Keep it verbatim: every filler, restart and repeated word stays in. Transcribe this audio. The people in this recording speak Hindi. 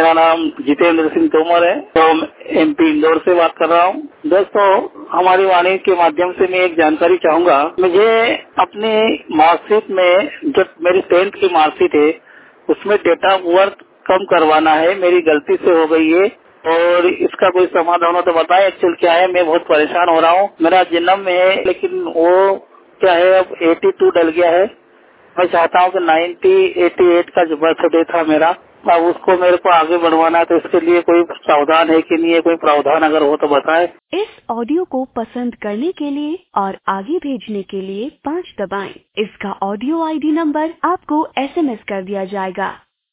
मेरा नाम जितेंद्र सिंह तोमर है, तो एमपी इंदौर से बात कर रहा हूँ। दोस्तों, हमारी वाणी के माध्यम से मैं एक जानकारी चाहूंगा। मुझे अपनी मार्कशीट में, जब मेरी टेंथ की मार्कशीट है, उसमें डेट ऑफ बर्थ कम करवाना है, मेरी गलती से हो गई है और इसका कोई समाधान हो तो बताएं। एक्चुअल क्या है, मैं बहुत परेशान हो रहा हूँ। मेरा जन्म है, लेकिन वो क्या है, अब बयासी डल गया है। मैं चाहता हूँ कि नाइन्टी एटी एट का जो बर्थडे था मेरा, अब उसको मेरे को आगे बढ़वाना है, तो इसके लिए कोई प्रावधान है कि नहीं है? कोई प्रावधान अगर हो तो बताएं। इस ऑडियो को पसंद करने के लिए और आगे भेजने के लिए पाँच दबाएं। इसका ऑडियो आईडी नंबर आपको एसएमएस कर दिया जाएगा।